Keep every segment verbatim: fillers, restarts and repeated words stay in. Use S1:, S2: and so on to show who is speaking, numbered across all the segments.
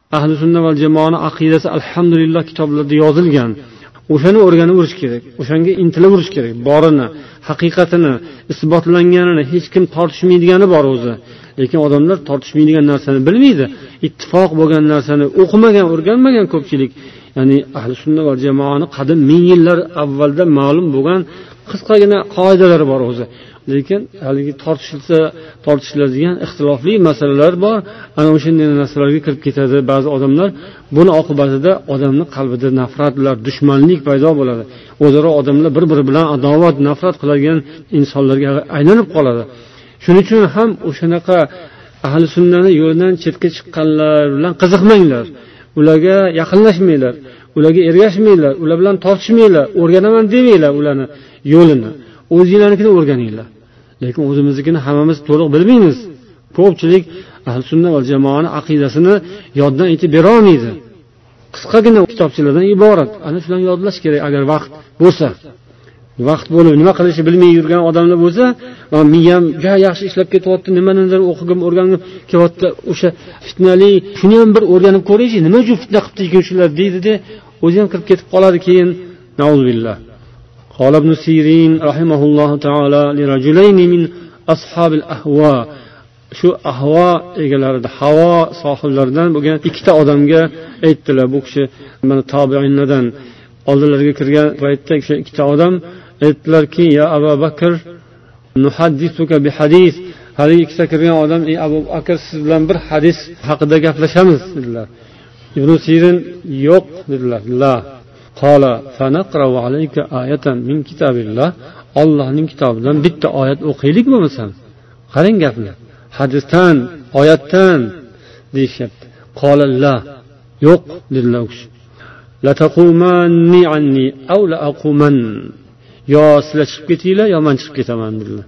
S1: ahli sunna va jamoani aqidasi alhamdulillah kitoblarda yozilgan. O'shani o'rganib o'rish kerak, o'shanga intilib o'rish kerak. Borini, haqiqatini, isbotlanganini hech kim tortishmaydigani bor o'zi. Lekin odamlar tortishmaydigan narsani bilmaydi. Ittifoq bo'lgan narsani o'qimagan, o'rganmagan ko'pchilik. Ya'ni ahli sunna va jamoani qadim ming yillar avvalda ma'lum bo'lgan qisqagina qoidalari bor o'zi. Lekin haligi tortishilsa tortishiladigan ixtilofli masalalar bor. Ana o'shanday narsalarga kirib ketadi ba'zi odamlar. Buni oqibatida odamning qalbida nafratlar, dushmanlik paydo bo'ladi. O'zaro odamlar bir-biri bilan adovat, nafrat qiladigan insonlarga aylanib qoladi. Shuning uchun ham o'shanaqa ahli sunnani yo'ldan chetga chiqqanlar bilan qiziqmanglar. Ularga yaqinlashmanglar, ularga ergashmanglar, ular bilan tortishmanglar, o'rganaman demanglar ularni yo'lini. O'zingizlarnikini o'rganinglar. Lekin o'zimiznikini hammamiz to'liq bilmaymiz. Ko'pchilik ahli sunna va jamoani aqidasini yoddan aytib bera olmaydi. Qisqagina kitobchalardan iborat. Ana shularni yodlash kerak agar vaqt bo'lsa. Vaqt bo'lib nima qilishni bilmay yurgan odamlar bo'lsa, miyam juda yaxshi ishlab ketyapti, nimanidir o'qigim, o'rganib kelyapti, o'sha fitnali, shuni ham bir o'rganib ko'raychi, nima uchun fitna qilibdi ekan shular deydi-da, o'zi ham kirib ketib qoladi keyin. Nauzubillah. Qala ibn Sirin rahimahullohu taala li rajulayn min ashabil ahwa. Shu ahvo egalarida, havo sohiblaridan bo'lgan ikkita odamga aytdilar. Bu kishi mana tobiinlardan oldilariga kirgan paytda o'sha ikkita odam aytdilarki, ya Abu Bakr, nuhaddisuka bi hadis. Hali ikkita kirgan odam, ey Abu Bakr, siz bilan bir hadis haqida gaplashamiz dedilar. Ibn Sirin yo'q dedilar. La. Qala fanaqra'u alayka ayatan min kitabillah. Allohning kitobidan bitta oyat o'qiylik bo'lmasam. Qarang gapni. Hadisdan, oyatdan deyishyapti. Qala la. Yo'q dedilar u kishi. La taqumanni anni aw la aquman. Yo sizlar chiqib ketinglar, yo men chiqib ketaman dedilar.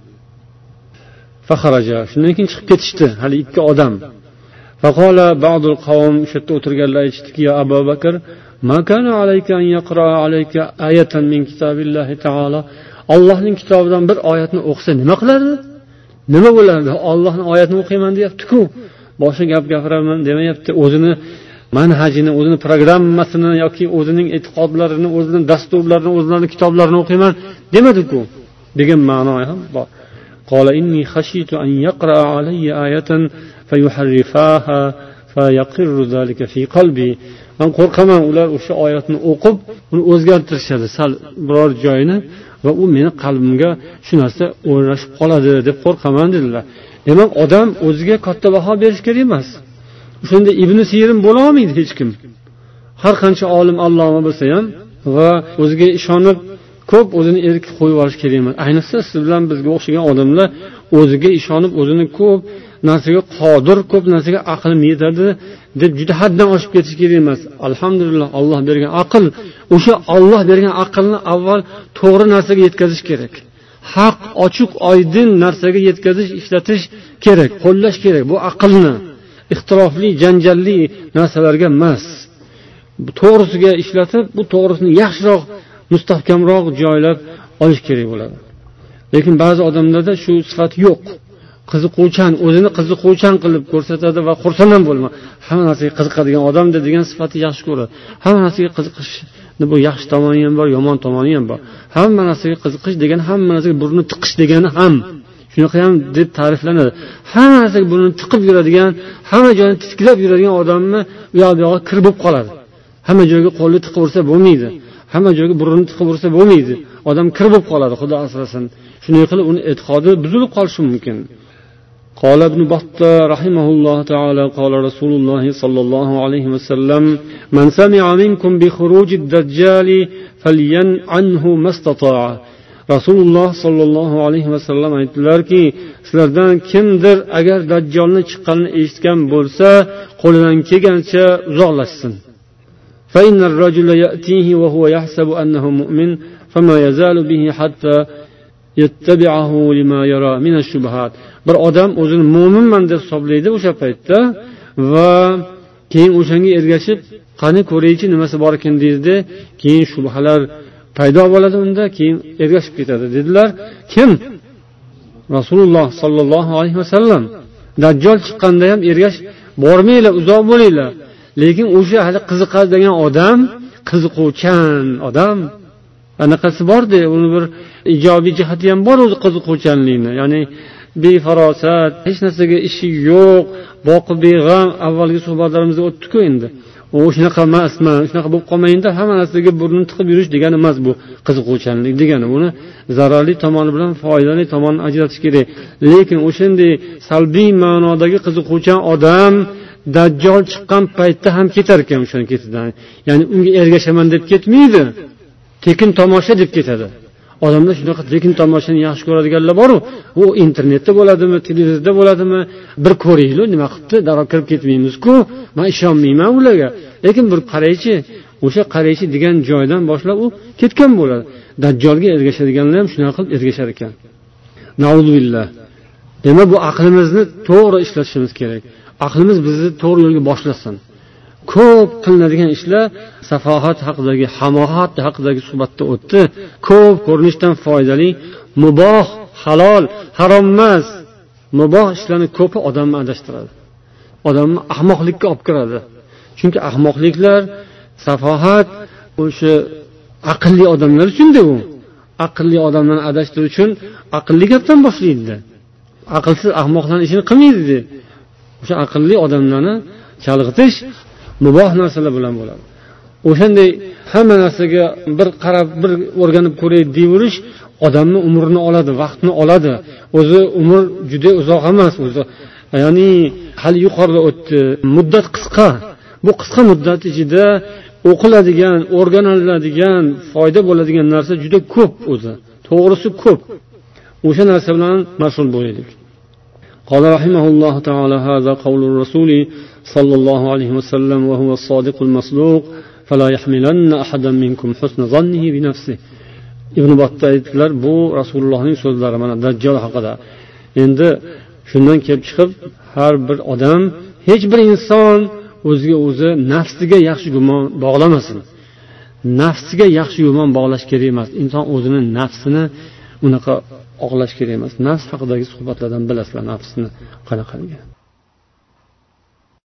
S1: Fa kharaja. Shundan keyin chiqib ketishdi hali ikki odam. Fa qala ba'dul qawm, shu o'tirganlar aytishdiki, ya Abu Bakr, ma kana alayka an yaqra alayka ayatan min kitabillahi ta'ala. Allohning kitobidan bir oyatni o'qisa nima qilardi? Nima bo'lardi? Allohning oyatini o'qiyman deyapti-ku. Boshqa gap gapiraman demayapti. O'zini manhajini, o'zini programmasini yoki o'zining e'tiqodlarini, o'zining dasturlarini, o'zining kitoblarini o'qiyman demadi-ku. degan ma'no ham bor. Qala inni khashitu an yaqra alayya ayatan fayuharrifaha fayaqirru zalika fi qalbi. Men qo'rqaman ular o'sha oyatni o'qib, uni o'zgartirishadi sal biror joyini va u meni qalbimga shu narsa o'rnashib qoladi deb qo'rqaman dedilar. Demak, odam o'ziga katta baho berish kerak emas. Shunda Ibn Sirin bo'la olmaydi hech kim. Har qancha olim, alloma bo'lsa ham va o'ziga ishonib ko'p o'zini erk qo'yib olish kerak emas. Ayniqsa siz bilan bizga o'xshagan odamlar o'ziga ishonib, o'zini ko'p narsaga qodir, ko'p narsaga aqlim yetadi deb juda haddan oshib ketish kerak emas. Alhamdulillah, Alloh bergan aql, o'sha Alloh bergan aqlni avval to'g'ri narsaga yetkazish kerak. Haq, ochiq, oydin narsaga yetkazish, ishlatish kerak, qo'llash kerak bu aqlni. Ixtilofli, janjalli narsalarga emas. To'g'risiga ishlatib, bu to'g'risini yaxshiroq, mustahkamroq joylab olish kerak bo'ladi. Lekin ba'zi odamlarda shu sifat yo'q. Qiziquvchan, o'zini qiziquvchan qilib ko'rsatadi va xursand ham bo'lma. Hamma narsaga qiziqadigan odam degan sifati yaxshi ko'radi. Hamma narsaga qiziqishni bu yaxshi tomoni ham bor, yomon tomoni ham bor. Hamma narsaga qiziqish degan hamma narsaga burni tiqish degani ham shunaqa ham deb ta'riflanadi. Hamma narsaga burnini tiqib yuradigan, hamma joyini titkilab yuradigan odamni u yoq bu yoqqa kirib bo'lib qoladi. Hamma joyga qo'lni tiqib ursa bo'lmaydi. Hamma joyga burnini tiqib ursa bo'lmaydi. Odam kirib bo'lib qoladi, Xudo asrasin. Shunday qilib uni e'tiqodi buzilib qolishi mumkin. قال ابن بطة رحمه الله تعالى قال رسول الله صلى الله عليه وسلم من سمع منكم بخروج الدجال فلين عنه ما استطاع. Rasululloh sallallohu alayhi vasallam aytdilarki, sizlardan kimdir agar dajjolni chiqqanini eshitgan bo'lsa, qo'lidan kelgancha uzoqlashsin. Fa innar rajula ya'tihi wa huwa yahsabu annahu mu'min, fama yazalu bihi hatta yattabi'ahu lima yara min ash-shubuhat. Bir odam o'zini mo'minman deb hisoblaydi o'sha paytda va keyin o'shanga ergashib, qani ko'raychi nimasi bor ekan deydi, keyin shubhalar paydo bo'ladi unda, keyin ergashib ketadi dedilar. Kim? Rasululloh sallallohu alayhi vasallam. Dajjal chiqqanda ham ergash bormanglar, uzoq bo'linglar. lekin o'sha hali qiziqadigan odam, qiziquvchan odam anaqasi borda, uni bir ijobiy jihati ham bor o'zi qiziquvchanlikni, ya'ni befarosat, hech narsaga ishi yo'q, boqib beg'am. Avvalgi suhbatlarimizda o'tdi-ku endi. U shunaqa emasman, shunaqa bo'lib qolmayinda hamma narsaga burnini tiqib yurish degani emas bu qiziquvchanlik degani. Buni zararli tomoni bilan foydali tomonini ajratish kerak. Lekin o'shanday salbiy ma'nodagi qiziquvchan odam Dajjal chiqqan paytda ham ketar ekan o'shaning ketidan. Ya'ni unga ergashaman deb ketmaydi. Tekin tomosha deb ketadi. Odamlar shunaqa tekin tomoshani yaxshi ko'radiganlar bor-ku. U internetda bo'ladimi, televizorda bo'ladimi, bir ko'ringlar, nima qilibdi, darrov kirib ketmaymiz-ku. Men ishonmayman ularga. Lekin bir qaraychi, o'sha qaraychi degan joydan boshlab u ketgan bo'ladi. Dajjolga ergashadiganlar ham shunaqa qilib ergashar ekan. Nauzubillah. Demak, bu aqlimizni to'g'ri ishlatishimiz kerak. Aqlimiz bizni to'g'ri yo'lga boshlasin. Ko'p qilinadigan ishlar safohat haqidagi, hamohat haqidagi suhbatda o'tdi. Ko'p ko'rinishdan foydali, muboh, halol, harom emas, muboh ishlarni ko'pi odamni adashtiradi. Odamni ahmoqlikka olib kiradi. Chunki ahmoqliklar, safohat o'sha aqlli odamlar uchun-da u. Aqlli odamlarni adashtirish uchun aqlli gapdan boshlaydi. Aqlsiz ahmoqlarning ishini qilmaydi. O'sha aqlli odamlarni chalg'itish muboh narsalar bilan bo'ladi. O'shanday hamma narsaga bir qarab, bir o'rganib ko'ray deyverish odamni umrini oladi, vaqtni oladi. O'zi umr juda uzoq emas, o'zi. Ya'ni hali yuqorida o'tdi. Muddat qisqa. Bu qisqa muddat ichida o'qiladigan, o'rganiladigan, foyda bo'ladigan narsa juda ko'p o'zi. To'g'risi ko'p. O'sha narsa bilan mashg'ul bo'laylik. قال رحمه الله تعالى هذا قول الرسول صلى الله عليه وسلم وهو الصادق المصدوق فلا يحملن أحدا منكم حسن ظنه بنفسه. Ibn Battah aytdilar, bu Rasulullohning so'zlari mana Dajjal haqida. Endi shundan kelib chiqib, har bir odam, hech bir inson o'ziga o'zi nafsiga yaxshi gumon bog'lamasin. Nafsiga yaxshi gumon bog'lash kerak emas. Inson o'zini nafsini unaqa oqlash kerak emas. Nafs haqidagi suhbatlardan bilasizlar, nafsni qanaqaligi.